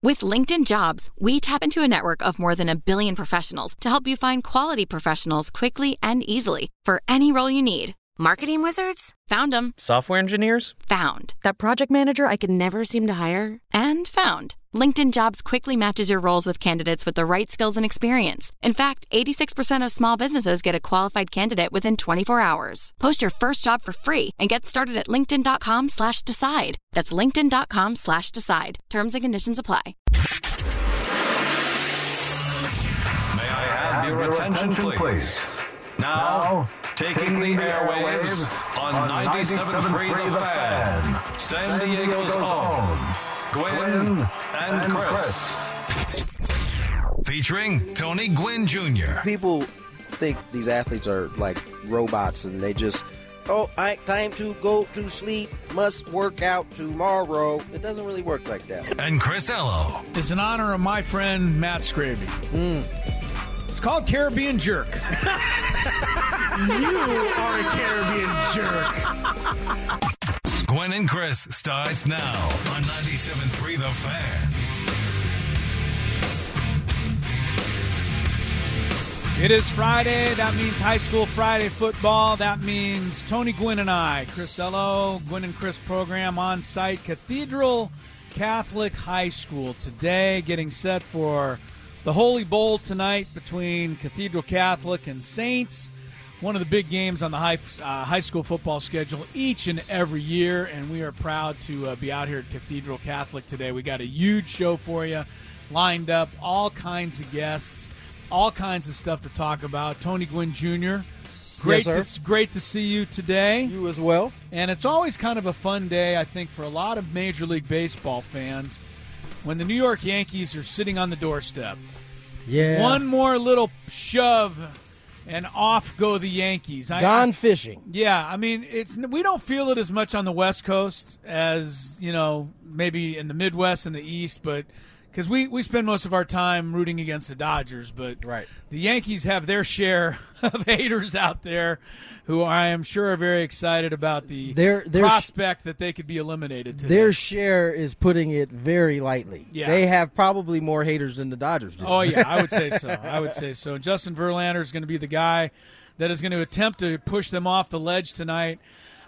With LinkedIn Jobs, we tap into a network of more than 1 billion professionals to help you find quality professionals quickly and easily for any role you need. Marketing wizards? Found them. Software engineers? Found. That project manager I could never seem to hire? And found. LinkedIn Jobs quickly matches your roles with candidates with the right skills and experience. In fact, 86% of small businesses get a qualified candidate within 24 hours. Post your first job for free and get started at linkedin.com/decide. That's linkedin.com/decide. Terms and conditions apply. May I have your attention, please? Now, taking the airwaves on 97.3 The Fan, San Diego's own, Gwynn and Chris. Featuring Tony Gwynn Jr. People think these athletes are like robots and they just, time to go to sleep, must work out tomorrow. It doesn't really work like that. And Chris Ello. It's in honor of my friend Matt Scraby. It's called Caribbean Jerk. You are a Caribbean jerk. Gwynn and Chris starts now on 97.3 The Fan. It is Friday. That means High School Friday football. That means Tony Gwynn and I, Chris Ello, Gwynn and Chris program on site, Cathedral Catholic High School today, getting set for the Holy Bowl tonight between Cathedral Catholic and Saints. One of the big games on the high school football schedule each and every year, and we are proud to be out here at Cathedral Catholic today. We got a huge show for you lined up, all kinds of guests, all kinds of stuff to talk about. Tony Gwynn Jr., great to see you today. You as well. And it's always kind of a fun day, I think, for a lot of Major League Baseball fans when the New York Yankees are sitting on the doorstep. Yeah. One more little shove, and off go the Yankees. Gone fishing. Yeah, I mean, we don't feel it as much on the West Coast as, maybe in the Midwest and the East, but because we spend most of our time rooting against the Dodgers, but right. The Yankees have their share of haters out there who I am sure are very excited about the prospect that they could be eliminated today. Their share is putting it very lightly. Yeah. They have probably more haters than the Dodgers do. Oh, yeah, I would say so. Justin Verlander is going to be the guy that is going to attempt to push them off the ledge tonight.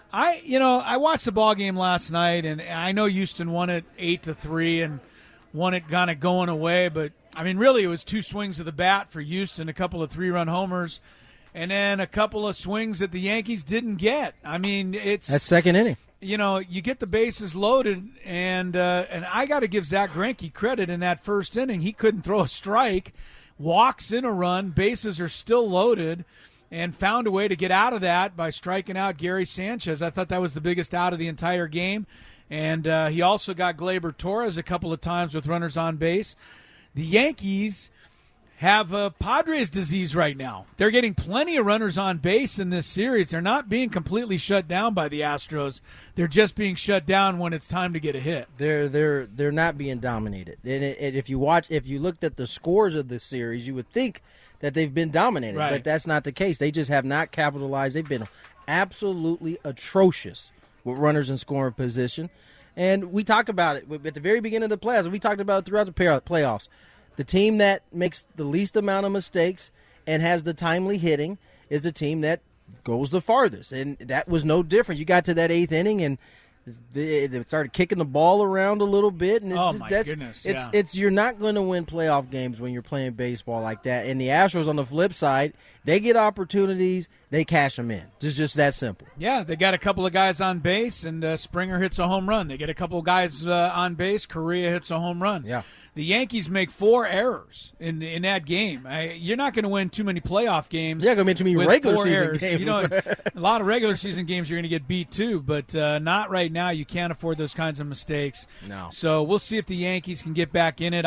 I watched the ball game last night, and I know Houston won it 8-3 and won it kind of going away, but I mean, really, it was 2 swings of the bat for Houston, a couple of 3-run homers, and then a couple of swings that the Yankees didn't get. I mean, that's second inning. You get the bases loaded, and I got to give Zach Greinke credit in that first inning. He couldn't throw a strike, walks in a run, bases are still loaded, and found a way to get out of that by striking out Gary Sanchez. I thought that was the biggest out of the entire game. And he also got Gleyber Torres a couple of times with runners on base. The Yankees have Padres disease right now. They're getting plenty of runners on base in this series. They're not being completely shut down by the Astros. They're just being shut down when it's time to get a hit. They're not being dominated. And if you looked at the scores of this series, you would think that they've been dominated, right. But that's not the case. They just have not capitalized. They've been absolutely atrocious with runners in scoring position. And we talked about it at the very beginning of the playoffs. We talked about it throughout the playoffs. The team that makes the least amount of mistakes and has the timely hitting is the team that goes the farthest. And that was no different. You got to that 8th inning, and they started kicking the ball around a little bit. And goodness. You're not going to win playoff games when you're playing baseball like that. And the Astros, on the flip side, they get opportunities, they cash them in. It's just that simple. Yeah, they got a couple of guys on base, and Springer hits a home run. They get a couple of guys on base, Correa hits a home run. Yeah. The Yankees make 4 errors in that game. You're not going to win too many playoff games. You're not going to win too many regular season games. A lot of regular season games you're going to get beat too, but not right now. You can't afford those kinds of mistakes. No. So we'll see if the Yankees can get back in it.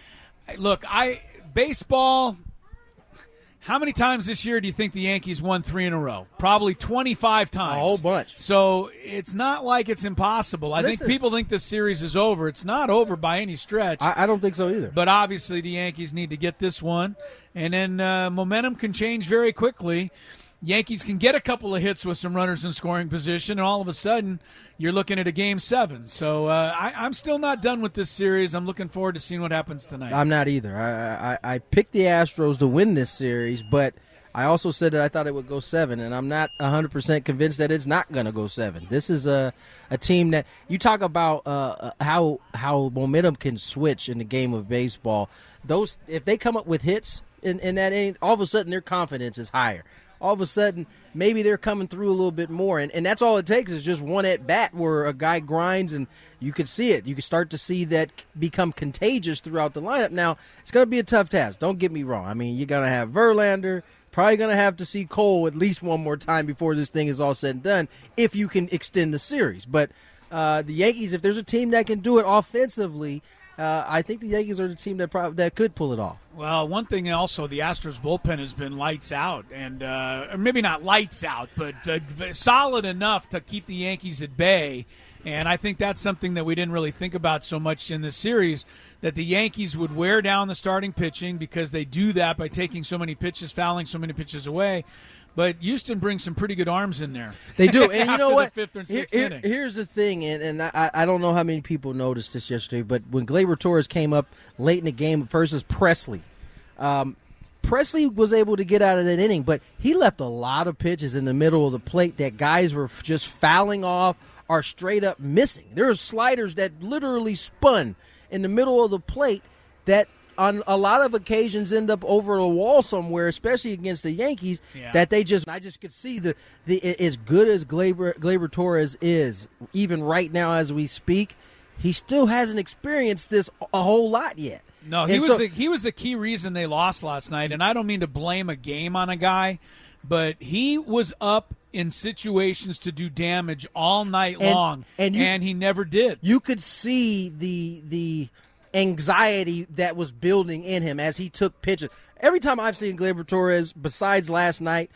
Baseball. How many times this year do you think the Yankees won 3 in a row? Probably 25 times. A whole bunch. So it's not like it's impossible. I think people think this series is over. It's not over by any stretch. I don't think so either. But obviously the Yankees need to get this one. And then momentum can change very quickly. Yankees can get a couple of hits with some runners in scoring position, and all of a sudden you're looking at a Game 7. So I'm still not done with this series. I'm looking forward to seeing what happens tonight. I'm not either. I picked the Astros to win this series, but I also said that I thought it would go 7, and I'm not 100% convinced that it's not going to go 7. This is a team that you talk about how momentum can switch in the game of baseball. Those, if they come up with hits in that inning, all of a sudden their confidence is higher. All of a sudden, maybe they're coming through a little bit more. And that's all it takes is just one at-bat where a guy grinds, and you can see it. You can start to see that become contagious throughout the lineup. Now, it's going to be a tough task. Don't get me wrong. I mean, you're going to have Verlander. Probably going to have to see Cole at least one more time before this thing is all said and done if you can extend the series. But the Yankees, if there's a team that can do it offensively, I think the Yankees are the team that could pull it off. Well, one thing also, the Astros bullpen has been lights out, and maybe not lights out, but solid enough to keep the Yankees at bay. And I think that's something that we didn't really think about so much in this series, that the Yankees would wear down the starting pitching because they do that by taking so many pitches, fouling so many pitches away. But Houston brings some pretty good arms in there. They do. And you know what? The fifth or sixth inning. Here's the thing, and I don't know how many people noticed this yesterday, but when Gleyber Torres came up late in the game versus Presley, Presley was able to get out of that inning, but he left a lot of pitches in the middle of the plate that guys were just fouling off or straight up missing. There were sliders that literally spun in the middle of the plate that on a lot of occasions end up over the wall somewhere, especially against the Yankees, that I just could see the as good as Gleyber Torres is, even right now as we speak, he still hasn't experienced this a whole lot yet. No, he was the key reason they lost last night, and I don't mean to blame a game on a guy, but he was up in situations to do damage all night long, and he never did. You could see the anxiety that was building in him as he took pitches. Every time I've seen Gleyber Torres, besides last night,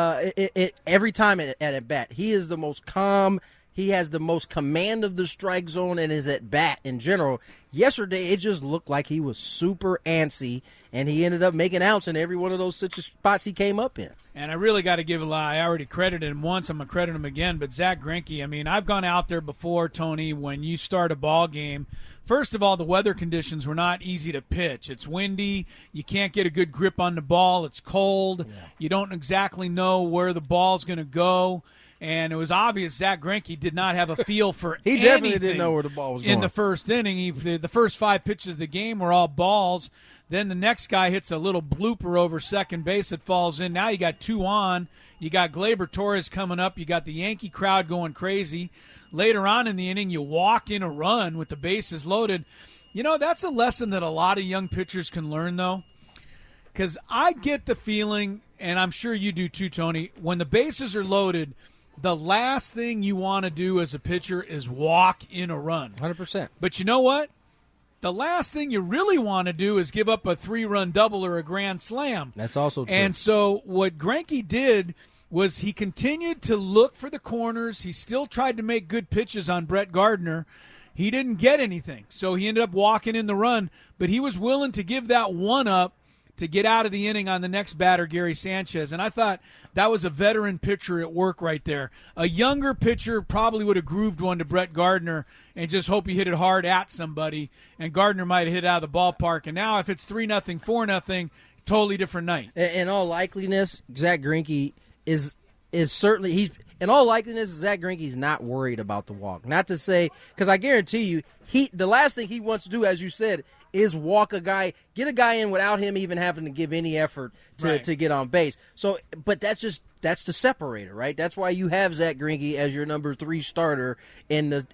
every time at bat, he is the most calm. He has the most command of the strike zone and is at bat in general. Yesterday, it just looked like he was super antsy, and he ended up making outs in every one of those spots he came up in. And I really got to give a lie. I already credited him once. I'm going to credit him again. But Zach Greinke, I mean, I've gone out there before, Tony, when you start a ball game. First of all, the weather conditions were not easy to pitch. It's windy. You can't get a good grip on the ball. It's cold. Yeah. You don't exactly know where the ball's going to go. And it was obvious Zach Greinke did not have a feel for he anything. He definitely didn't know where the ball was going. In the first inning, the first 5 pitches of the game were all balls. Then the next guy hits a little blooper over second base that falls in. Now you got 2 on. You got Gleyber Torres coming up. You got the Yankee crowd going crazy. Later on in the inning, you walk in a run with the bases loaded. You know, that's a lesson that a lot of young pitchers can learn, though. Because I get the feeling, and I'm sure you do too, Tony, when the bases are loaded, the last thing you want to do as a pitcher is walk in a run. 100%. But you know what? The last thing you really want to do is give up a 3-run double or a grand slam. That's also true. And so what Greinke did was he continued to look for the corners. He still tried to make good pitches on Brett Gardner. He didn't get anything, so he ended up walking in the run. But he was willing to give that one up to get out of the inning on the next batter, Gary Sanchez. And I thought that was a veteran pitcher at work right there. A younger pitcher probably would have grooved one to Brett Gardner and just hope he hit it hard at somebody, and Gardner might have hit it out of the ballpark. And now if it's 3-0, 4-0, totally different night. In all likeliness, Zach Greinke is certainly – he's in all likeliness, Zach Greinke's not worried about the walk. Not to say – because I guarantee you, the last thing he wants to do, as you said – is walk a guy, get a guy in without him even having to give any effort to get on base. So, but that's the separator, right? That's why you have Zach Greinke as your number 3 starter in the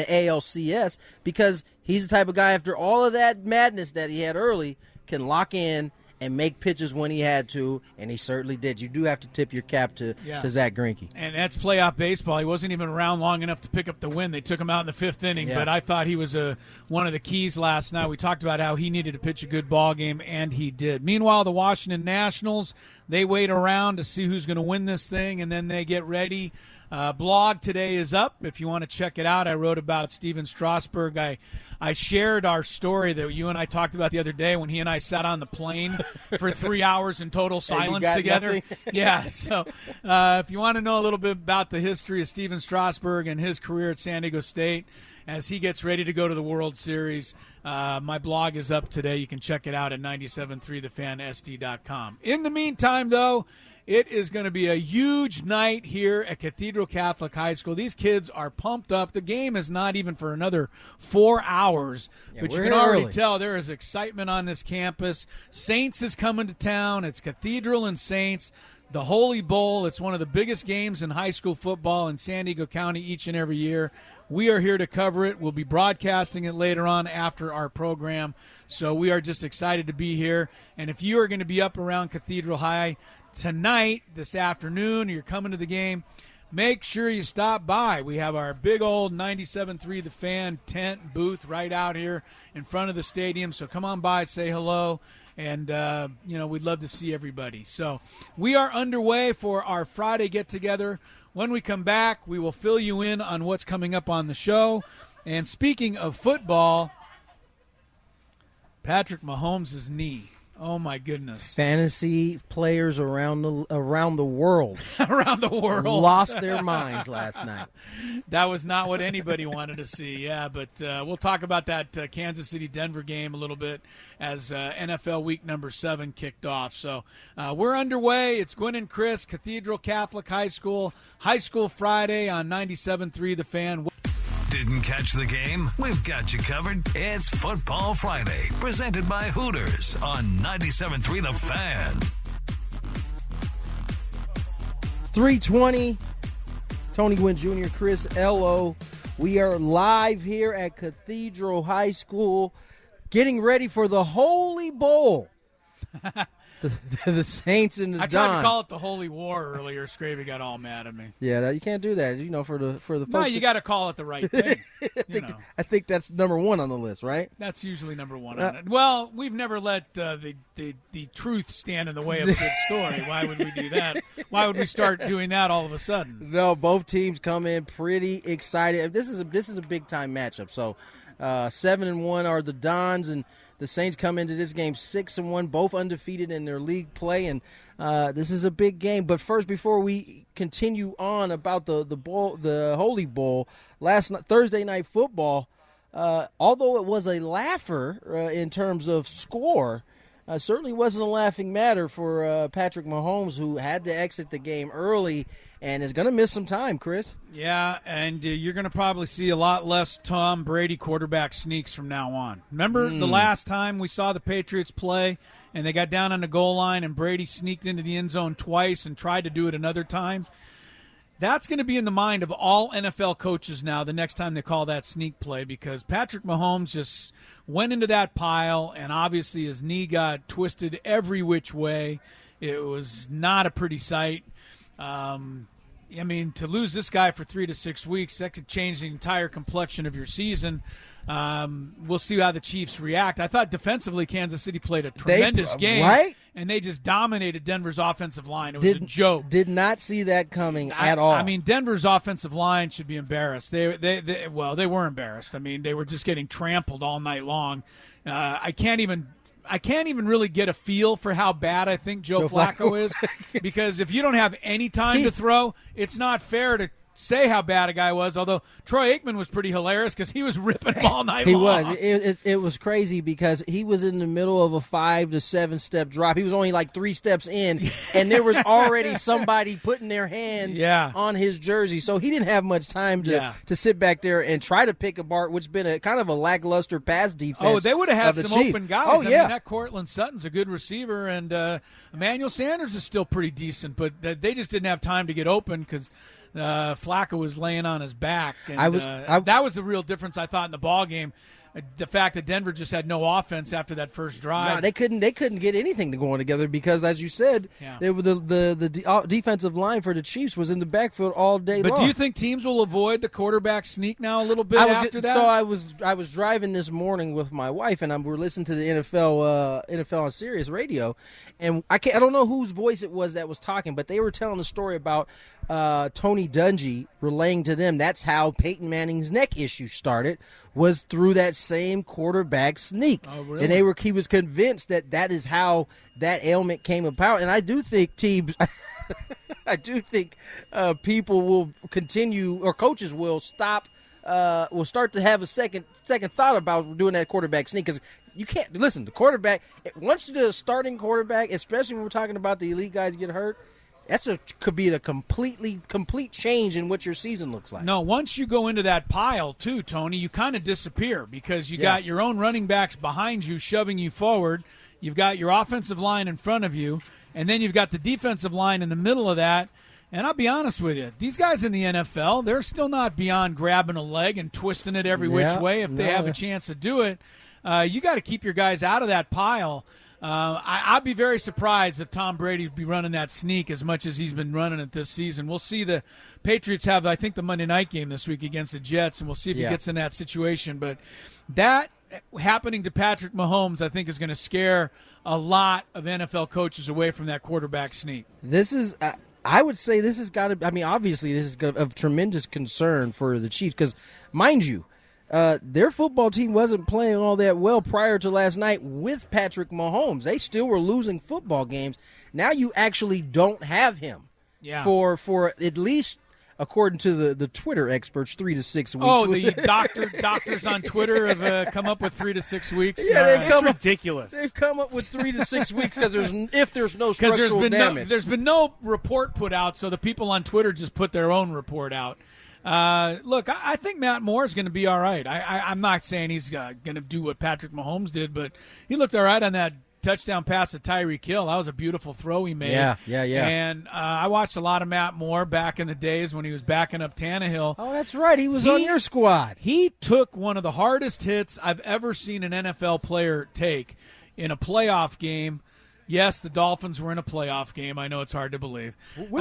ALCS, because he's the type of guy, after all of that madness that he had early, can lock in and make pitches when he had to, and he certainly did. You do have to tip your cap to Zach Greinke. And that's playoff baseball. He wasn't even around long enough to pick up the win. They took him out in the 5th inning, but I thought he was one of the keys last night. We talked about how he needed to pitch a good ball game, and he did. Meanwhile, the Washington Nationals, they wait around to see who's going to win this thing, and then they get ready Blog today is up. If you want to check it out, I wrote about Steven Strasburg. I shared our story that you and I talked about the other day when he and I sat on the plane for 3 hours in total silence together. Yeah, so if you want to know a little bit about the history of Steven Strasburg and his career at San Diego State as he gets ready to go to the World Series, my blog is up today. You can check it out at 973thefansd.com. In the meantime, though, it is going to be a huge night here at Cathedral Catholic High School. These kids are pumped up. The game is not even for another 4 hours, but you can already tell there is excitement on this campus. Saints is coming to town. It's Cathedral and Saints. The Holy Bowl, it's one of the biggest games in high school football in San Diego County each and every year. We are here to cover it. We'll be broadcasting it later on after our program. So we are just excited to be here. And if you are going to be up around Cathedral High tonight, this afternoon, you're coming to the game, make sure you stop by. We have our big old 97.3 The Fan tent booth right out here in front of the stadium. So come on by, say hello. And, we'd love to see everybody. So we are underway for our Friday get-together. When we come back, we will fill you in on what's coming up on the show. And speaking of football, Patrick Mahomes' knee. Oh, my goodness. Fantasy players around the world. Around the world. Lost their minds last night. That was not what anybody wanted to see, yeah. But we'll talk about that Kansas City-Denver game a little bit as NFL Week number 7 kicked off. So we're underway. It's Gwynn and Chris, Cathedral Catholic High School Friday on 97.3 The Fan. Didn't catch the game? We've got you covered. It's Football Friday, presented by Hooters on 97.3 The Fan. 3:20, Tony Gwynn Jr., Chris Ello. We are live here at Cathedral High School, getting ready for the Holy Bowl. The Saints and the Dons. I tried to call it the Holy War earlier. Scravy got all mad at me. Yeah, you can't do that. For the folks. No, you got to call it the right thing. I think that's number one on the list, right? That's usually number one on it. Well, we've never let the truth stand in the way of a good story. Why would we do that? Why would we start doing that all of a sudden? No, both teams come in pretty excited. This is a big time matchup. So 7-1 are the Dons, and the Saints come into this game 6-1, both undefeated in their league play, and this is a big game. But first, before we continue on about the Holy Bowl, Thursday night football, although it was a laugher in terms of score, certainly wasn't a laughing matter for Patrick Mahomes, who had to exit the game early and is going to miss some time, Chris. Yeah, and you're going to probably see a lot less Tom Brady quarterback sneaks from now on. Remember the last time we saw the Patriots play and they got down on the goal line and Brady sneaked into the end zone twice and tried to do it another time? That's going to be in the mind of all NFL coaches now the next time they call that sneak play, because Patrick Mahomes just went into that pile and obviously his knee got twisted every which way. It was not a pretty sight. To lose this guy for 3 to 6 weeks, that could change the entire complexion of your season. We'll see how the Chiefs react. I thought defensively Kansas City played a tremendous game, right? And they just dominated Denver's offensive line. It was a joke. Did not see that coming at all. Denver's offensive line should be embarrassed. They were embarrassed. They were just getting trampled all night long. I can't even really get a feel for how bad I think Joe Flacco is, because if you don't have any time to throw, it's not fair to say how bad a guy was, although Troy Aikman was pretty hilarious because he was ripping him all night long. He was. It was crazy because he was in the middle of a 5 to 7 step drop. He was only like 3 steps in, and there was already somebody putting their hands on his jersey. So he didn't have much time to sit back there and try to pick apart, which has been a kind of a lackluster pass defense. Oh, they would have had some Chiefs. Open guys. That Cortland Sutton's a good receiver, and Emmanuel Sanders is still pretty decent, but they just didn't have time to get open because Flacco was laying on his back. And, that was the real difference, I thought, in the ball game. The fact that Denver just had no offense after that first drive. No, they couldn't get anything to go together because, as you said, they were the defensive line for the Chiefs was in the backfield all day long. But do you think teams will avoid the quarterback sneak now a little bit after that? So I was driving this morning with my wife, and we're listening to the NFL on Sirius Radio, and I don't know whose voice it was that was talking, but they were telling a story about Tony Dungy relaying to them that's how Peyton Manning's neck issue started, was through that same quarterback sneak. Oh, really? And he was convinced that is how that ailment came about. And I do think teams I do think people will continue, or coaches will start to have a second thought about doing that quarterback sneak, because you can't listen. The quarterback, once the starting quarterback, especially when we're talking about the elite guys, get hurt, could be the complete change in what your season looks like. No, once you go into that pile too, Tony, you kind of disappear, because you got your own running backs behind you shoving you forward. You've got your offensive line in front of you, and then you've got the defensive line in the middle of that. And I'll be honest with you, these guys in the NFL, they're still not beyond grabbing a leg and twisting it every which way if they have a chance to do it. You got to keep your guys out of that pile. I'd be very surprised if Tom Brady would be running that sneak as much as he's been running it this season. We'll see. The Patriots have, I think, the Monday night game this week against the Jets, and we'll see if he gets in that situation. But that happening to Patrick Mahomes, I think, is going to scare a lot of NFL coaches away from that quarterback sneak. This is I would say this has got to – I mean, obviously this is of tremendous concern for the Chiefs because, mind you, their football team wasn't playing all that well prior to last night with Patrick Mahomes. They still were losing football games. Now you actually don't have him for at least, according to the Twitter experts, 3 to 6 weeks. Oh, the doctors on Twitter have come up with 3 to 6 weeks. Yeah, it's ridiculous. They've come up with 3 to 6 weeks because there's no structural damage. There's been no report put out, so the people on Twitter just put their own report out. Look, I think Matt Moore is going to be all right. I'm not saying he's going to do what Patrick Mahomes did, but he looked all right on that touchdown pass to Tyreek Hill. That was a beautiful throw he made. Yeah. And I watched a lot of Matt Moore back in the days when he was backing up Tannehill. Oh, that's right. He was on your squad. He took one of the hardest hits I've ever seen an NFL player take in a playoff game. Yes, the Dolphins were in a playoff game. I know it's hard to believe.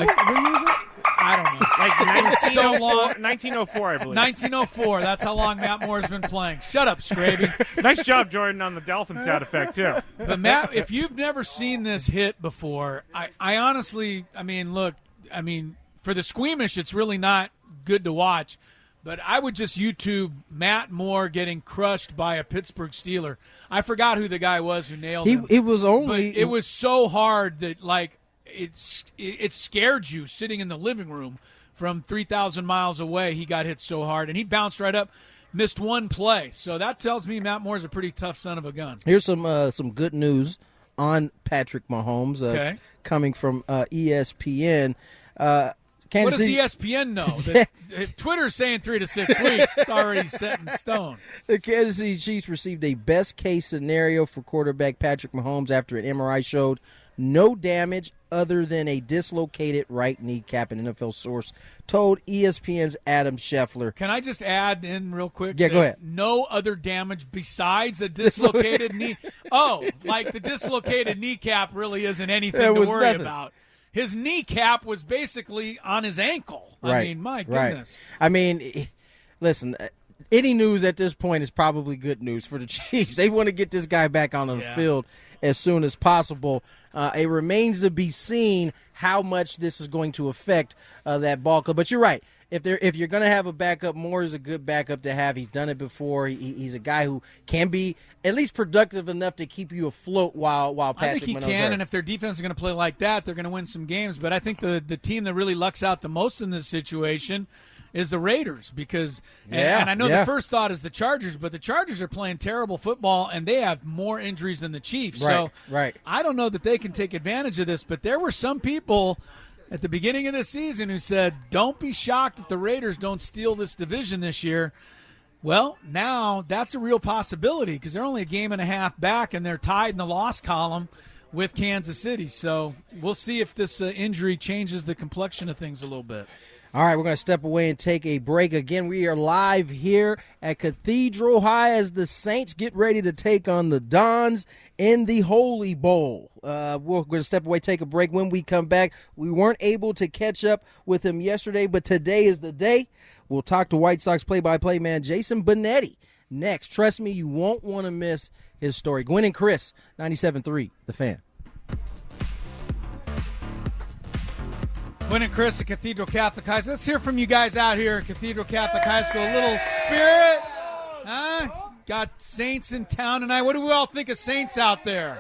I don't know. Like 1904, I believe. 1904. That's how long Matt Moore's been playing. Shut up, Scraby. Nice job, Jordan, on the Dolphin sound effect, too. But, Matt, if you've never seen this hit before, I honestly, look, for the squeamish, it's really not good to watch. But I would just YouTube Matt Moore getting crushed by a Pittsburgh Steeler. I forgot who the guy was who nailed him. It was only. But it was so hard that it scared you sitting in the living room from 3,000 miles away. He got hit so hard, and he bounced right up, missed one play. So that tells me Matt Moore's a pretty tough son of a gun. Here's some good news on Patrick Mahomes coming from ESPN. What does ESPN know? Twitter's saying 3 to 6 weeks. It's already set in stone. The Kansas City Chiefs received a best-case scenario for quarterback Patrick Mahomes after an MRI showed no damage other than a dislocated right kneecap, an NFL source told ESPN's Adam Scheffler. Can I just add in real quick? Yeah, go ahead. No other damage besides a dislocated knee. Oh, like the dislocated kneecap really isn't anything to worry about. His kneecap was basically on his ankle. Right, my goodness. Right. Listen, any news at this point is probably good news for the Chiefs. They want to get this guy back on the field as soon as possible. It remains to be seen how much this is going to affect that ball club. But you're right. If you're going to have a backup, Moore is a good backup to have. He's done it before. He's a guy who can be at least productive enough to keep you afloat while Patrick I think he Mahomes can, hurt. and if their defense is going to play like that, they're going to win some games. But I think the team that really lucks out the most in this situation is the Raiders because and I know the first thought is the Chargers, but the Chargers are playing terrible football, and they have more injuries than the Chiefs. Right, so I don't know that they can take advantage of this, but there were some people at the beginning of the season who said, don't be shocked if the Raiders don't steal this division this year. Well, now that's a real possibility because they're only a game and a half back, and they're tied in the loss column with Kansas City. So we'll see if this injury changes the complexion of things a little bit. All right, we're going to step away and take a break. Again, we are live here at Cathedral High as the Saints get ready to take on the Dons in the Holy Bowl. We're going to step away, take a break. When we come back, we weren't able to catch up with him yesterday, but today is the day. We'll talk to White Sox play-by-play man Jason Benetti next. Trust me, you won't want to miss his story. Gwen and Chris, 97.3, The Fan. Gwen and Chris at Cathedral Catholic High School. Let's hear from you guys out here at Cathedral Catholic High School. A little spirit. Huh? Got Saints in town tonight. What do we all think of Saints out there?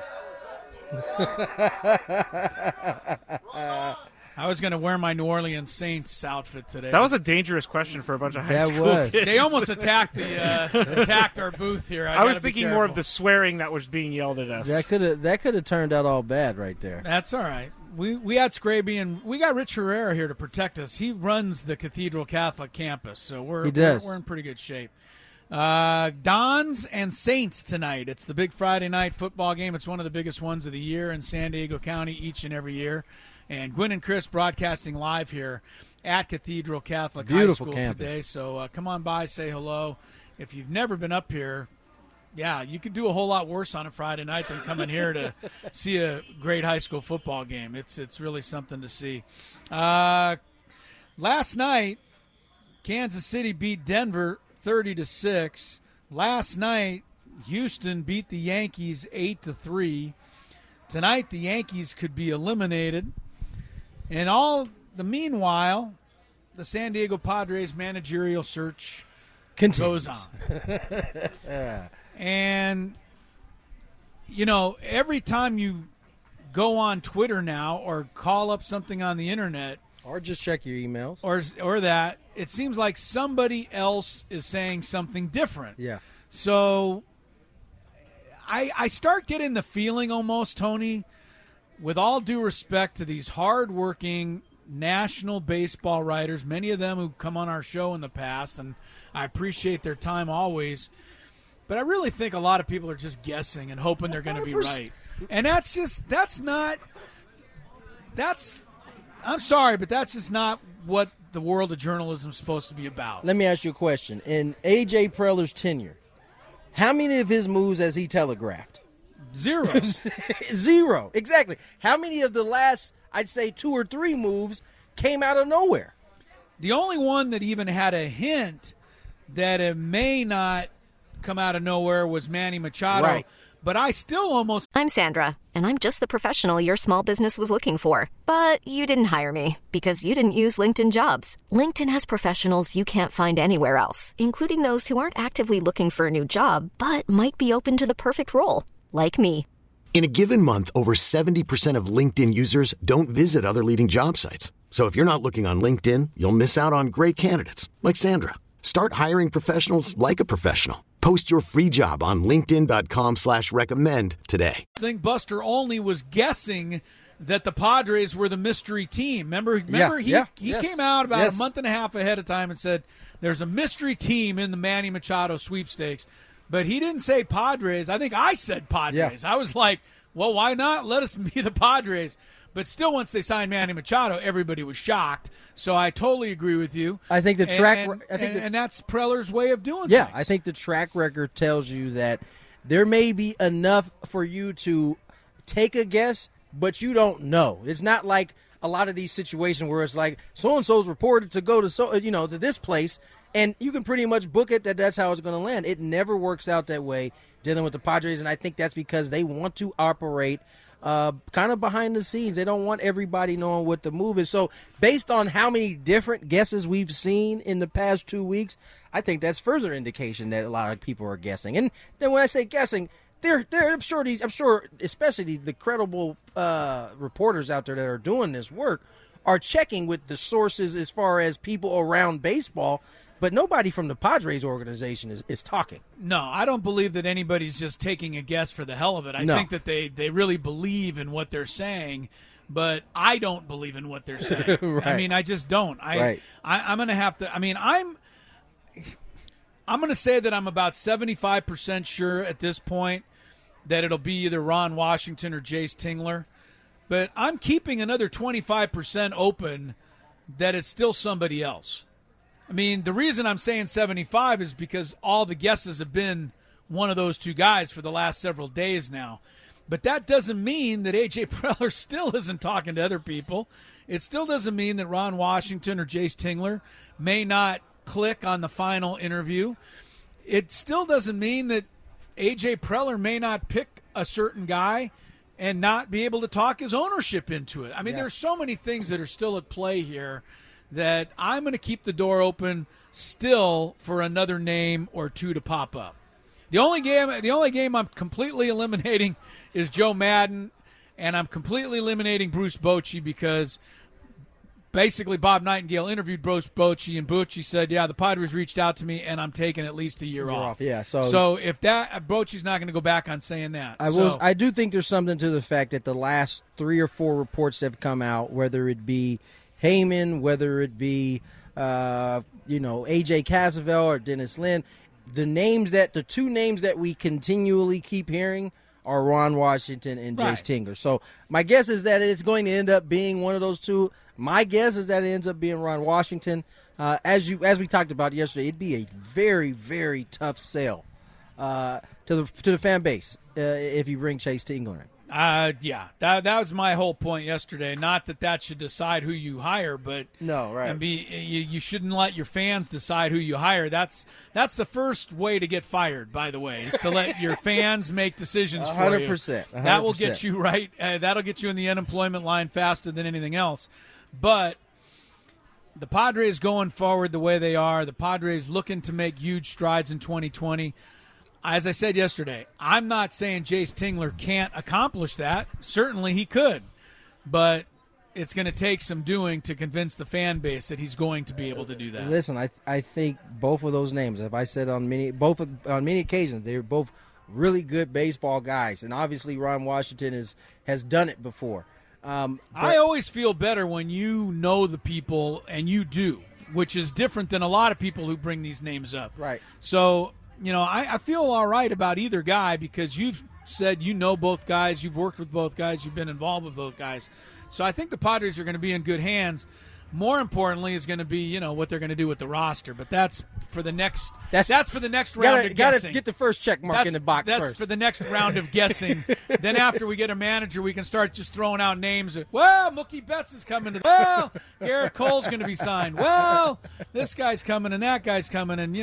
I was going to wear my New Orleans Saints outfit today. That was a dangerous question for a bunch of high school kids. They almost attacked our booth here. I was thinking more of the swearing that was being yelled at us. That could have turned out all bad right there. That's all right. We had Scraby, and we got Rich Herrera here to protect us. He runs the Cathedral Catholic campus, so we're in pretty good shape. Dons and Saints tonight. It's the big Friday night football game. It's one of the biggest ones of the year in San Diego County each and every year. And Gwen and Chris broadcasting live here at Cathedral Catholic High School today. So come on by, say hello. If you've never been up here, yeah, you could do a whole lot worse on a Friday night than coming here to see a great high school football game. It's really something to see. Last night, Kansas City beat Denver 30-6. Last night, Houston beat the Yankees 8-3. Tonight, the Yankees could be eliminated. And all the meanwhile, the San Diego Padres managerial search goes on. And, you know, every time you go on Twitter now or call up something on the internet, or just check your emails, or that, it seems like somebody else is saying something different. Yeah. So I start getting the feeling almost, Tony, with all due respect to these hardworking national baseball writers, many of them who've come on our show in the past, and I appreciate their time always, but I really think a lot of people are just guessing and hoping they're going to be right. And I'm sorry, but that's just not what the world of journalism is supposed to be about. Let me ask you a question. In A.J. Preller's tenure, how many of his moves has he telegraphed? Zero. Zero. Exactly. How many of the last, I'd say, 2 or 3 moves came out of nowhere? The only one that even had a hint that it may not come out of nowhere was Manny Machado. Right. But I still almost... I'm Sandra, and I'm just the professional your small business was looking for. But you didn't hire me because you didn't use LinkedIn Jobs. LinkedIn has professionals you can't find anywhere else, including those who aren't actively looking for a new job, but might be open to the perfect role, like me. In a given month, over 70% of LinkedIn users don't visit other leading job sites. So if you're not looking on LinkedIn, you'll miss out on great candidates like Sandra. Start hiring professionals like a professional. Post your free job on linkedin.com/recommend today. I think Buster Olney was guessing that the Padres were the mystery team. Remember he came out about a month and a half ahead of time and said there's a mystery team in the Manny Machado sweepstakes. But he didn't say Padres. I think I said Padres. Yeah. I was like, well, why not? Let us be the Padres. But still, once they signed Manny Machado, everybody was shocked. So I totally agree with you. I think the track, and that's Preller's way of doing things. Yeah, I think the track record tells you that there may be enough for you to take a guess, but you don't know. It's not like a lot of these situations where it's like so and so's reported to go to to this place, and you can pretty much book it that's how it's going to land. It never works out that way dealing with the Padres, and I think that's because they want to operate kind of behind the scenes. They don't want everybody knowing what the move is. So based on how many different guesses we've seen in the past 2 weeks, I think that's further indication that a lot of people are guessing. And then when I say guessing, I'm sure especially the credible reporters out there that are doing this work are checking with the sources as far as people around baseball. But nobody from the Padres organization is talking. No, I don't believe that anybody's just taking a guess for the hell of it. I think that they really believe in what they're saying, but I don't believe in what they're saying. Right. I mean, I just don't. I'm going to have to – I mean, I'm going to say that I'm about 75% sure at this point that it'll be either Ron Washington or Jace Tingler. But I'm keeping another 25% open that it's still somebody else. I mean, the reason I'm saying 75 is because all the guesses have been one of those two guys for the last several days now. But that doesn't mean that A.J. Preller still isn't talking to other people. It still doesn't mean that Ron Washington or Jace Tingler may not click on the final interview. It still doesn't mean that A.J. Preller may not pick a certain guy and not be able to talk his ownership into it. I mean, Yeah. there's so many things that are still at play here that I'm going to keep the door open still for another name or two to pop up. The only game I'm completely eliminating is Joe Madden, and I'm completely eliminating Bruce Bochy because basically Bob Nightingale interviewed Bruce Bochy, and Bochy said, yeah, the Padres reached out to me, and I'm taking at least a year off. Yeah, so if that Bochy's not going to go back on saying that. I do think there's something to the fact that the last 3 or 4 reports that have come out, whether it be Heyman, whether it be AJ Cassavell or Dennis Lin, the 2 names that we continually keep hearing are Ron Washington and Jace Tingler. So my guess is that it's going to end up being one of those 2. My guess is that it ends up being Ron Washington. As we talked about yesterday, it'd be a very, very tough sell to the fan base if you bring Chase Tingler in. That was my whole point yesterday. Not that should decide who you hire, but no, right? And you shouldn't let your fans decide who you hire. That's the first way to get fired, by the way, is to let your fans make decisions for you. 100%. That will get you right. That'll get you in the unemployment line faster than anything else. But the Padres going forward the way they are, the Padres looking to make huge strides in 2020. As I said yesterday, I'm not saying Jace Tingler can't accomplish that. Certainly he could. But it's going to take some doing to convince the fan base that he's going to be able to do that. Listen, I think both of those names, as I said on many occasions, they're both really good baseball guys. And obviously Ron Washington has done it before. I always feel better when you know the people, and you do, which is different than a lot of people who bring these names up. Right. So, I feel all right about either guy because you've said you know both guys, you've worked with both guys, you've been involved with both guys. So I think the Padres are going to be in good hands. More importantly is going to be, what they're going to do with the roster. But that's for the next round of guessing. Got to get the first check mark in the box that's first. That's for the next round of guessing. Then after we get a manager, we can start just throwing out names. Well, Mookie Betts is coming. Well, Garrett Cole's going to be signed. Well, this guy's coming and that guy's coming, and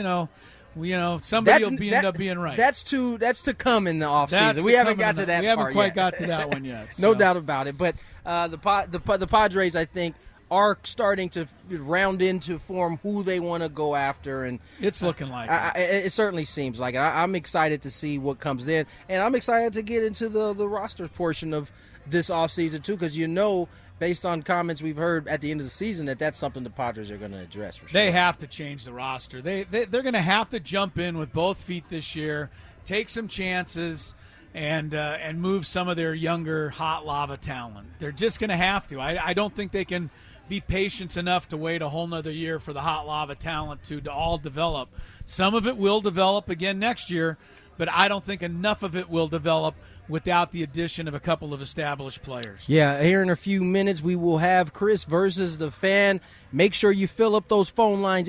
somebody will end up being right. That's to come in the offseason. We haven't got to that part yet. We haven't quite got to that one yet. No doubt about it. But the Padres, I think, are starting to round into form who they want to go after, and it's looking like it certainly seems like it. I'm excited to see what comes in, and I'm excited to get into the roster portion of this offseason too, because based on comments we've heard at the end of the season, that's something the Padres are going to address for sure. They have to change the roster. They're going to have to jump in with both feet this year, take some chances, and move some of their younger hot lava talent. They're just going to have to. I don't think they can be patient enough to wait a whole nother year for the hot lava talent to all develop. Some of it will develop again next year, but I don't think enough of it will develop without the addition of a couple of established players. Yeah, here in a few minutes we will have Chris versus the Fan. Make sure you fill up those phone lines,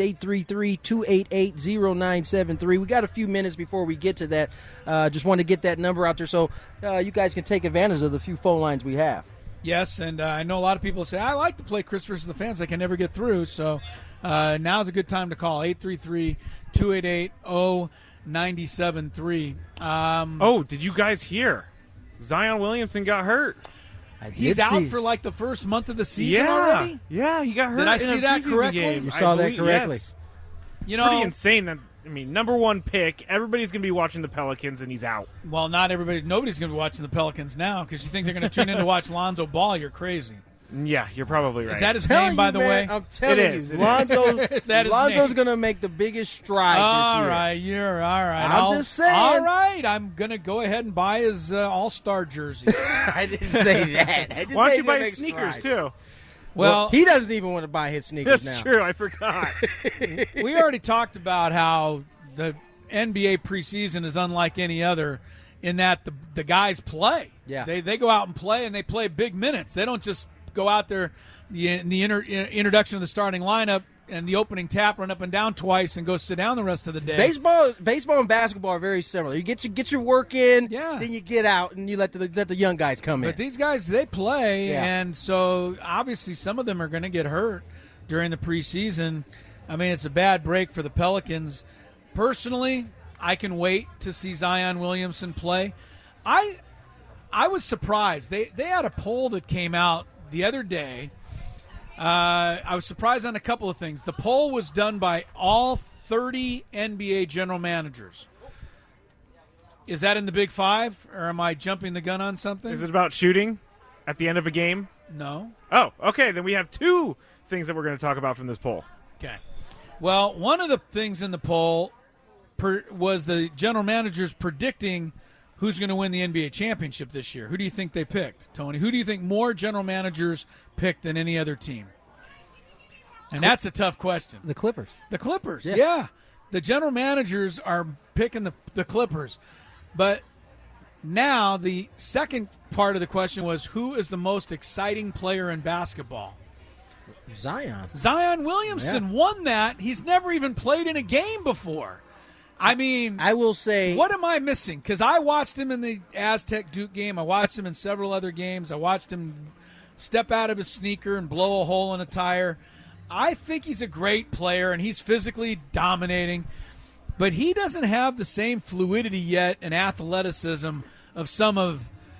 833-288-0973. We got a few minutes before we get to that. Just want to get that number out there so you guys can take advantage of the few phone lines we have. Yes, and I know a lot of people say, I like to play Chris versus the Fans. I can never get through, so now's a good time to call, 833-288-0973. Did you guys hear? Zion Williamson got hurt. He's out for like the first month of the season already? Yeah, he got hurt. Did I see that correctly? Game. You saw that correctly. Yes. Pretty insane that, number 1 pick, everybody's going to be watching the Pelicans, and he's out. Well, not everybody. Nobody's going to be watching the Pelicans now because you think they're going to tune in to watch Lonzo Ball. You're crazy. Yeah, you're probably right. Is that his name, by the way? I'm telling you. Lonzo's going to make the biggest stride this year. All right, you're all right. I'm just saying. All right, I'm going to go ahead and buy his All-Star jersey. I didn't say that. Why don't you buy his sneakers, too? Well, he doesn't even want to buy his sneakers now. That's true. I forgot. We already talked about how the NBA preseason is unlike any other in that the guys play. Yeah. They go out and play, and they play big minutes. They don't just go out there in the introduction of the starting lineup and the opening tap, run up and down twice, and go sit down the rest of the day. Baseball and basketball are very similar. You get your work in, yeah. Then you get out and you let the young guys come in. But these guys, they play, yeah. And so obviously some of them are going to get hurt during the preseason. It's a bad break for the Pelicans. Personally, I can wait to see Zion Williamson play. I was surprised. They had a poll that came out the other day. I was surprised on a couple of things. The poll was done by all 30 NBA general managers. Is that in the Big Five, or am I jumping the gun on something? Is it about shooting at the end of a game? No. Oh, okay. Then we have two things that we're going to talk about from this poll. Okay. Well, one of the things in the poll was the general managers predicting who's going to win the NBA championship this year. Who do you think they picked, Tony? Who do you think more general managers picked than any other team? And that's a tough question. The Clippers. The Clippers, yeah. The general managers are picking the Clippers. But now the second part of the question was, who is the most exciting player in basketball? Zion Williamson won that. He's never even played in a game before. I mean, I will say, what am I missing? Because I watched him in the Aztec-Duke game. I watched him in several other games. I watched him step out of his sneaker and blow a hole in a tire. I think he's a great player, and he's physically dominating. But he doesn't have the same fluidity yet and athleticism of some of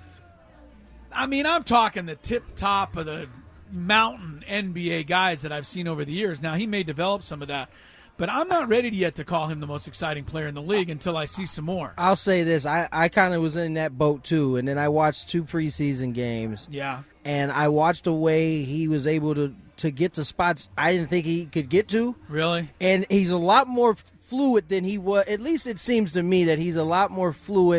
– I mean, I'm talking the tip-top of the mountain NBA guys that I've seen over the years. Now, he may develop some of that. But I'm not ready yet to call him the most exciting player in the league until I see some more. I'll say this. I kind of was in that boat, too. And then I watched 2 preseason games. Yeah. And I watched the way he was able to get to spots I didn't think he could get to. Really? And he's a lot more fluid than he was. At least it seems to me that he's a lot more fluid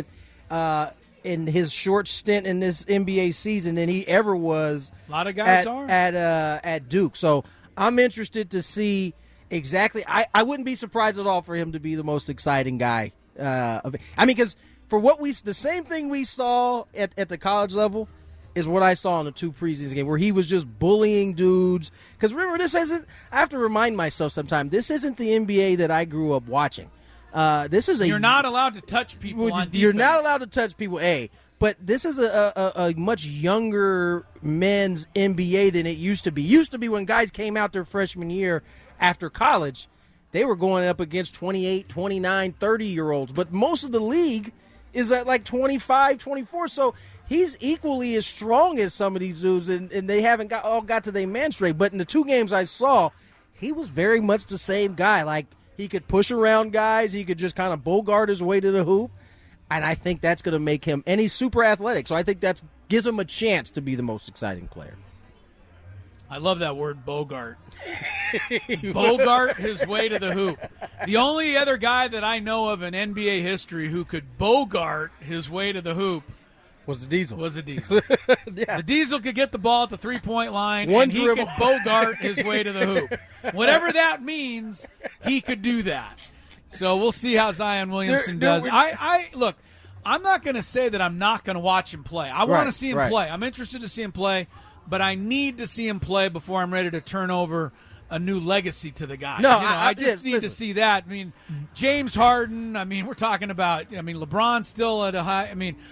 in his short stint in this NBA season than he ever was. A lot of guys at Duke. So I'm interested to see exactly. I wouldn't be surprised at all for him to be the most exciting guy. I mean, because for the same thing we saw at the college level is what I saw in the 2 preseason games, where he was just bullying dudes. Because remember, I have to remind myself sometimes, this isn't the NBA that I grew up watching. You're not allowed to touch people on defense. You're not allowed to touch people, but this is a much younger men's NBA than it used to be. Used to be when guys came out their freshman year after college, they were going up against 28, 29, 30-year-olds. But most of the league is at like 25, 24. So he's equally as strong as some of these dudes, and they haven't all got to their man straight. But in the 2 games I saw, he was very much the same guy. Like, he could push around guys. He could just kind of bogart his way to the hoop. And I think that's going to make him – and he's super athletic. So I think that gives him a chance to be the most exciting player. I love that word, bogart. Bogart his way to the hoop. The only other guy that I know of in NBA history who could bogart his way to the hoop was the Diesel. Yeah. The Diesel could get the ball at the 3-point line, and he could bogart his way to the hoop. Whatever that means, he could do that. So we'll see how Zion Williamson does. Look, I'm not going to say that I'm not going to watch him play. I want to see him play. I'm interested to see him play, but I need to see him play before I'm ready to turn over a new legacy to the guy. No, I just need to see that. I mean, James Harden, we're talking about, LeBron still at a high,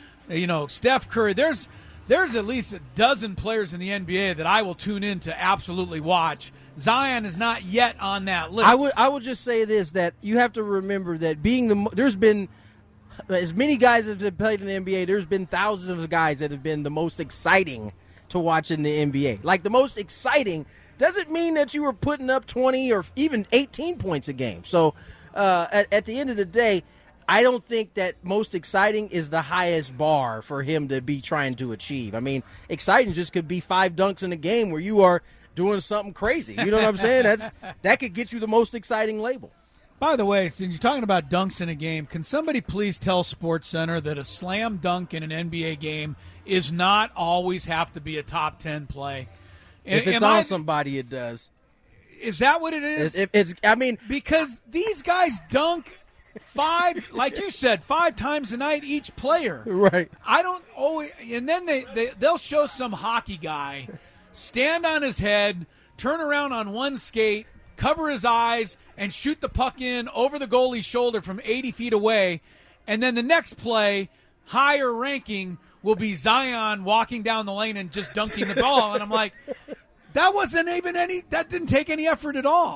Steph Curry. There's at least a dozen players in the NBA that I will tune in to absolutely watch. Zion is not yet on that list. I would just say this, that you have to remember that there's been as many guys that have played in the NBA, there's been thousands of guys that have been the most exciting to watch in the NBA. Like, the most exciting doesn't mean that you were putting up 20 or even 18 points a game. So at the end of the day, I don't think that most exciting is the highest bar for him to be trying to achieve. I mean, exciting just could be 5 dunks in a game where you are doing something crazy. You know what I'm saying? That could get you the most exciting label. By the way, since you're talking about dunks in a game, can somebody please tell SportsCenter that a slam dunk in an NBA game is not always have to be a top 10 play? If it's on somebody, it does. Is that what it is? Because these guys dunk 5, like you said, 5 times a night each player. Right. I don't always, and then they'll show some hockey guy stand on his head, turn around on one skate, cover his eyes, and shoot the puck in over the goalie's shoulder from 80 feet away. And then the next play, higher ranking, will be Zion walking down the lane and just dunking the ball. And I'm like, that didn't take any effort at all.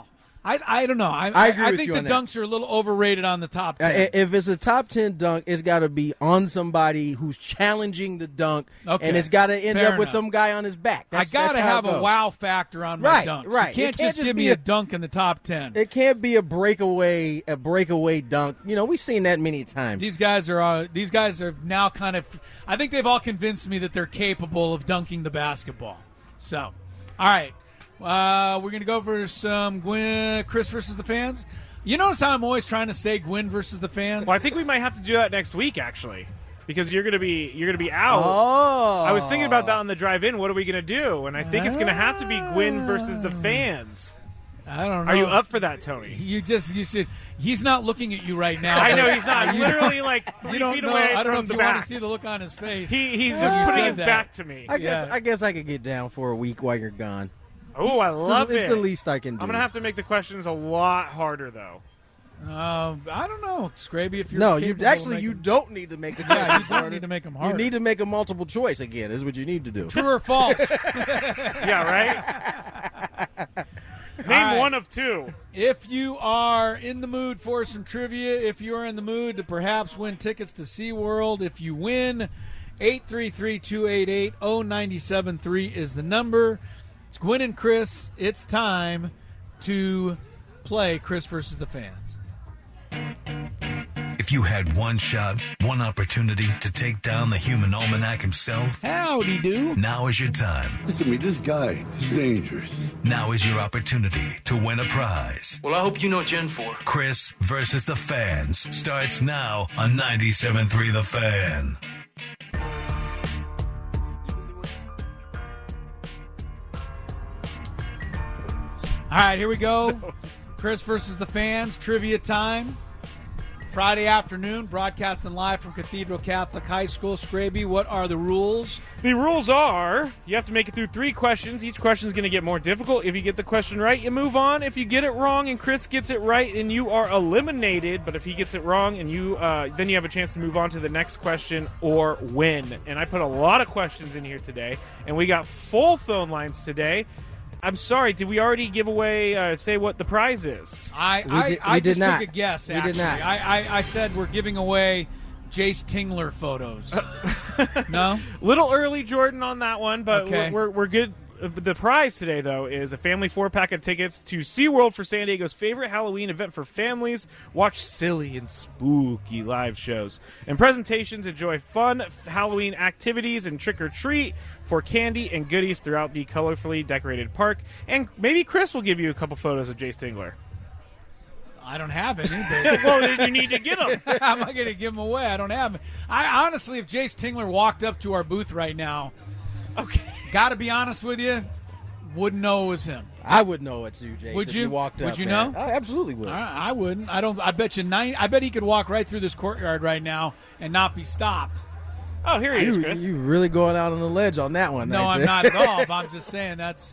I don't know. I agree I with think you the on that. dunks are a little overrated on the top 10. If it's a top 10 dunk, it's got to be on somebody who's challenging the dunk, Okay. and it's got to end Fair up with enough. some guy on his back. I got to have a wow factor on my Right, dunks. right. You can't It can't just give be me a dunk in the top 10. It can't be a breakaway dunk. You know, we've seen that many times. These guys are now kind of. I think they've all convinced me that they're capable of dunking the basketball. So, all right, we're gonna go for some Chris versus the fans. You notice how I'm always trying to say Gwyn versus the fans? Well, I think we might have to do that next week, actually, because you're gonna be out. Oh, I was thinking about that on the drive-in. What are we gonna do? And I think it's gonna have to be Gwyn versus the fans. I don't know. Are you up for that, Tony? You should. He's not looking at you right now. I know he's not. Literally like 3 You don't feet know. away I don't know from if the you back. want to see the look on his face. He's when just you putting said his that. back to me. I guess I could get down for a week while you're gone. Oh, I love it. It's the least I can do. I'm gonna have to make the questions a lot harder, though. I don't know, Scraby. If you're No, capable of you making- don't need to make the Yeah, questions you don't harder. need to make them You harder. need to make a multiple choice again. Is what you need to do. True or false? Yeah, right? Name right. one of two. If you are in the mood for some trivia, if you are in the mood to perhaps win tickets to SeaWorld, if you win, 833-288-0973 is the number. It's Gwyn and Chris. It's time to play Chris versus the fans. If you had one shot, one opportunity to take down the human almanac himself, Howdy do. now is your time. Listen to me, this guy is dangerous. Now is your opportunity to win a prize. Well, I hope you know what you're in for. Chris versus the fans starts now on 97.3 The Fan. All right, here we go. Chris versus the fans, trivia time. Friday afternoon, broadcasting live from Cathedral Catholic High School. Scraby, what are the rules? The rules are you have to make it through 3 questions. Each question is going to get more difficult. If you get the question right, you move on. If you get it wrong and Chris gets it right, then you are eliminated. But if he gets it wrong and you then you have a chance to move on to the next question or win. And I put a lot of questions in here today, and we got full phone lines today. I'm sorry, did we already give away, say what the prize is? I We did just not. took a guess, We actually. did not. I said we're giving away Jace Tingler photos. No? Little early, Jordan, on that one, but Okay. we're good. The prize today, though, is a family 4-pack of tickets to SeaWorld for San Diego's favorite Halloween event for families. Watch silly and spooky live shows and presentations. Enjoy fun Halloween activities and trick-or-treat for candy and goodies throughout the colorfully decorated park. And maybe Chris will give you a couple photos of Jace Tingler. I don't have any. But Well, then you need to get them. I'm not going to give them away. I don't have them. I honestly, if Jace Tingler walked up to our booth right now, Okay. got to be honest with you, wouldn't know it was him. I would know it's you, Jason. Would if you? walked Would up you there. know? I absolutely would. I wouldn't. I bet you I bet he could walk right through this courtyard right now and not be stopped. Oh, here he is, Chris. You really going out on the ledge on that one? No, right I'm there. not at all. But I'm just saying that's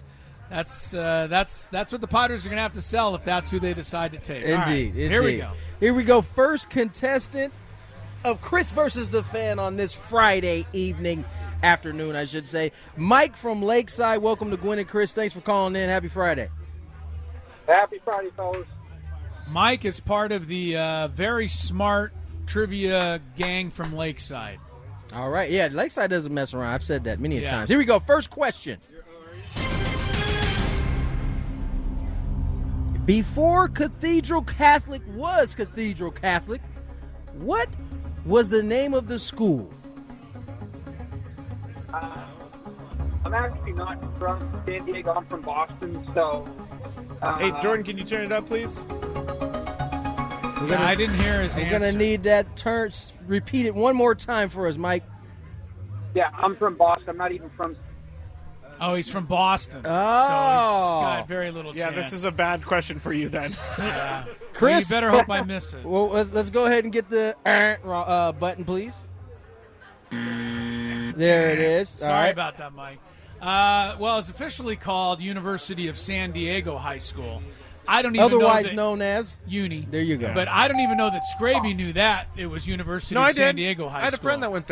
what the Potters are going to have to sell if that's who they decide to take. All right, Indeed. here we go. Here we go. First contestant of Chris versus the Fan on this Friday afternoon, I should say. Mike from Lakeside. Welcome to Gwyn and Chris. Thanks for calling in. Happy Friday. Happy Friday, fellas. Mike is part of the very smart trivia gang from Lakeside. All right. Yeah, Lakeside doesn't mess around. I've said that many Yeah. times. Here we go. First question. Before Cathedral Catholic was Cathedral Catholic, what was the name of the school? I'm actually not from San Diego. I'm from Boston, so... Hey, Jordan, can you turn it up, please? I didn't hear his We're answer. going to need that turn. Repeat it one more time for us, Mike. Yeah, I'm from Boston. I'm not even from... Oh, he's from Boston. Oh. So he's got very little Yeah, chance. this is a bad question for you then. Well, Chris? you better hope I miss it. Well, let's go ahead and get the button, please. There it is. Sorry All right. about that, Mike. Well, it's officially called University of San Diego High School. I don't even Otherwise know that known as Uni. There you go. But I don't even know that Scraby knew that it was University No, of I San did. Diego High School. I had a friend that went there.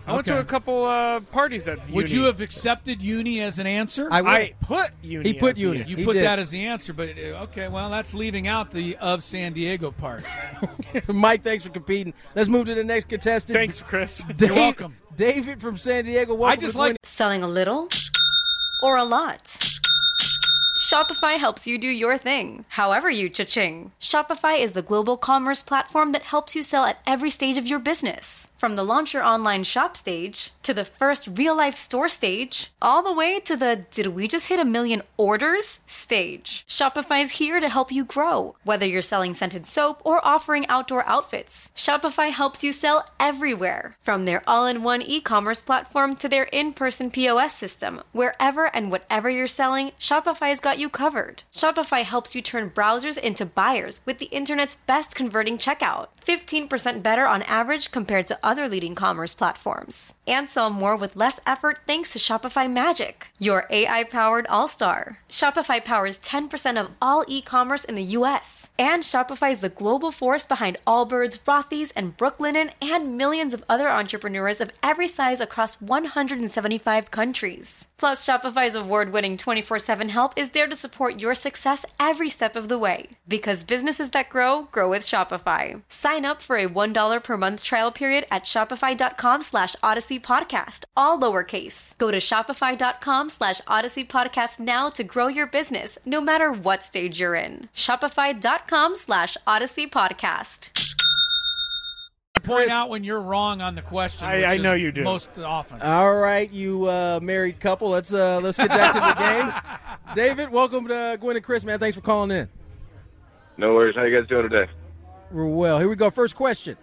I went to a couple parties at Would uni. you have accepted uni as an answer? I put uni. He put as the uni. answer. You He put did. that as the answer, but okay, well, that's leaving out the of San Diego part. Mike, thanks for competing. Let's move to the next contestant. Thanks, Chris. You're welcome. David from San Diego. Welcome I just to like Gwynn. Selling a little or a lot? Shopify helps you do your thing, however you cha-ching. Shopify is the global commerce platform that helps you sell at every stage of your business. From the launch your online shop stage, to the first real-life store stage, all the way to the did we just hit 1 million orders stage. Shopify's here to help you grow. Whether you're selling scented soap or offering outdoor outfits, Shopify helps you sell everywhere. From their all-in-one e-commerce platform to their in-person POS system, wherever and whatever you're selling, Shopify's got you covered. Shopify helps you turn browsers into buyers with the internet's best converting checkout. 15% better on average compared to other leading commerce platforms. And sell more with less effort thanks to Shopify Magic, your AI-powered all-star. Shopify powers 10% of all e-commerce in the US. And Shopify is the global force behind Allbirds, Rothy's, and Brooklinen, and millions of other entrepreneurs of every size across 175 countries. Plus, Shopify's award-winning 24/7 help is there to support your success every step of the way. Because businesses that grow with Shopify. Sign up for a $1 per month trial period at shopify.com/Odyssey Podcast, all lowercase. Go to shopify.com/Odyssey Podcast now to grow your business, no matter what stage you're in. Shopify.com/Odyssey Podcast. Point out when you're wrong on the question. I which know is you do. Most often. All right, you married couple. Let's get back to the game. David, welcome to Gwynn and Chris, man. Thanks for calling in. No worries. How you guys doing today? We're well. Here we go. First question.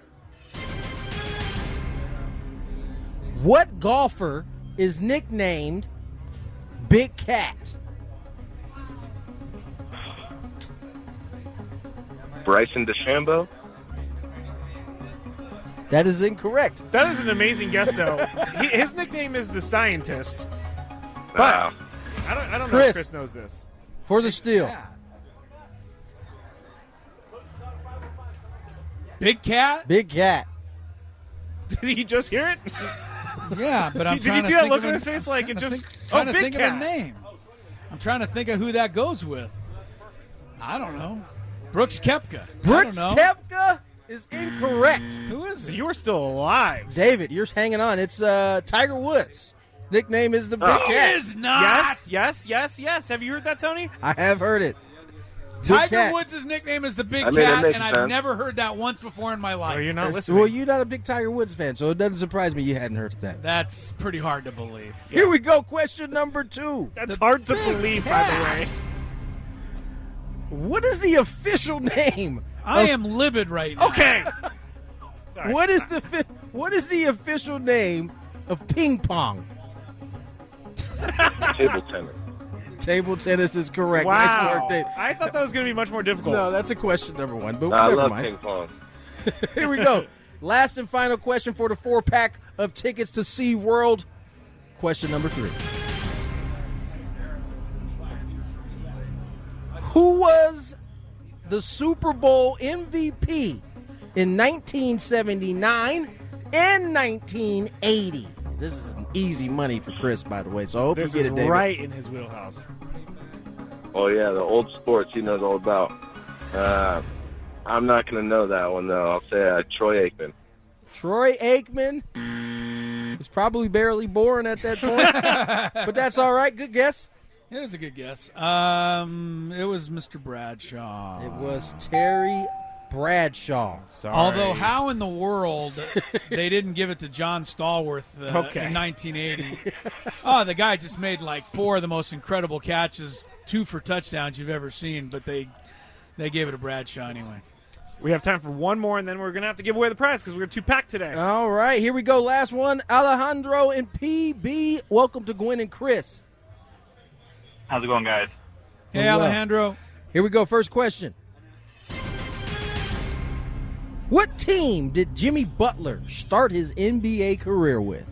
What golfer is nicknamed Big Cat? Bryson DeChambeau? That is incorrect. That is an amazing guess, though. His nickname is the Scientist. But Wow. I don't know Chris. if Chris knows this. For the steal. Big Cat? Big Cat. Did he just hear it? Yeah, but I'm Did trying you to see that think look of on a- his face? Like it trying to just think- trying to Big think Cat. of a name. I'm trying to think of who that goes with. I don't know. Brooks Koepka. Brooks I don't know. Koepka is incorrect. Who is it? You are still alive. David, you're hanging on. It's Tiger Woods. Nickname is the Big He Cat. is not. Yes. Have you heard that, Tony? I have heard it. Big Tiger Cat. Woods' nickname is the Big I mean, that Cat, makes and I've sense. never heard that once before in my life. Well, you're not Well, listening. you're not a big Tiger Woods fan, so it doesn't surprise me you hadn't heard that. That's pretty hard to believe. Here we go. Question number 2. That's hard to believe, by the way. What is the official name? I am livid right now. Okay. Sorry. What is the official name of ping pong? Table tennis. Table tennis is correct. Wow. Nice work, Dave. I thought that was going to be much more difficult. No, that's a question number 1, but I never love mind. ping pong. Here we go. Last and final question for the 4-pack of tickets to SeaWorld. Question number 3. Who was the Super Bowl MVP in 1979 and 1980? This is easy money for Chris, by the way, so I hope This you is get it, David. right in his wheelhouse. Oh, yeah, the old sports he knows all about. I'm not going to know that one, though. I'll say Troy Aikman. Troy Aikman was probably barely born at that point, but that's all right. Good guess. It was a good guess. It was Mr. Bradshaw. It was Terry Bradshaw. Sorry. Although, how in the world they didn't give it to John Stallworth Okay. in 1980? Oh, the guy just made like 4 of the most incredible catches, 2 for touchdowns you've ever seen, but they gave it to Bradshaw anyway. We have time for one more, and then we're going to have to give away the prize because we're 2-packed today. All right, here we go. Last one. Alejandro and PB. Welcome to Gwynn and Chris. How's it going, guys? Hey, Well, Alejandro. Here we go. First question. What team did Jimmy Butler start his NBA career with?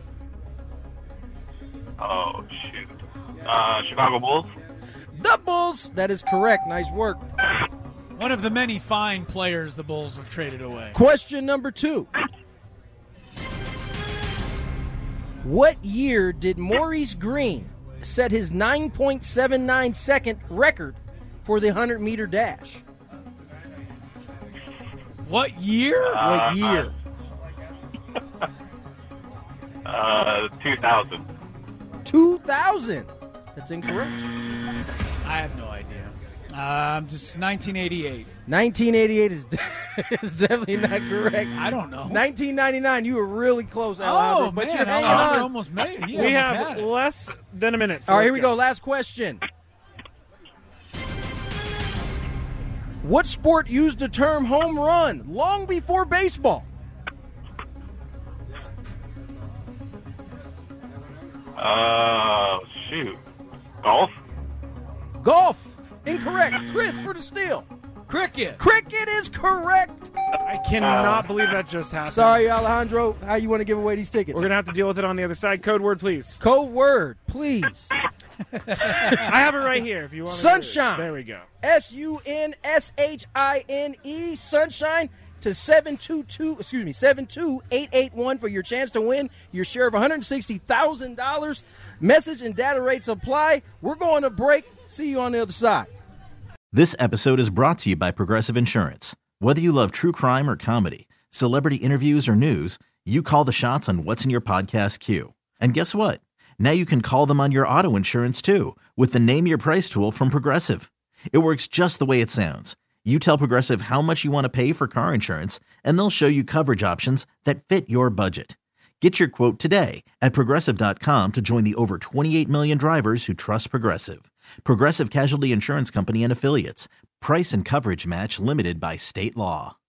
Oh, shoot. Chicago Bulls? The Bulls. That is correct. Nice work. One of the many fine players the Bulls have traded away. Question number 2. What year did Maurice Green set his 9.79 second record for the 100-meter dash? What year? What year? 2000. 2000. That's incorrect. I have no idea. Just 1988. 1988 is definitely not correct. I don't know. 1999. You were really close, Alejandro, Oh, but man, you're hanging Alejandro on. almost made it. He We almost have had it. less than a minute. So All right, let's here we go. Last question. What sport used the term home run long before baseball? Shoot. Golf? Golf. Incorrect. Chris for the steal. Cricket. Cricket is correct. I cannot believe that just happened. Sorry, Alejandro. How you want to give away these tickets? We're going to have to deal with it on the other side. Code word, please. Code word, please. I have it right here if you want. Sunshine. There we go. SUNSHINE, sunshine to 72881 for your chance to win your share of $160,000. Message and data rates apply. We're going to break. See you on the other side. This episode is brought to you by Progressive Insurance. Whether you love true crime or comedy, celebrity interviews or news, you call the shots on what's in your podcast queue. And guess what? Now you can call them on your auto insurance too with the Name Your Price tool from Progressive. It works just the way it sounds. You tell Progressive how much you want to pay for car insurance, and they'll show you coverage options that fit your budget. Get your quote today at Progressive.com to join the over 28 million drivers who trust Progressive. Progressive Casualty Insurance Company and Affiliates. Price and coverage match limited by state law.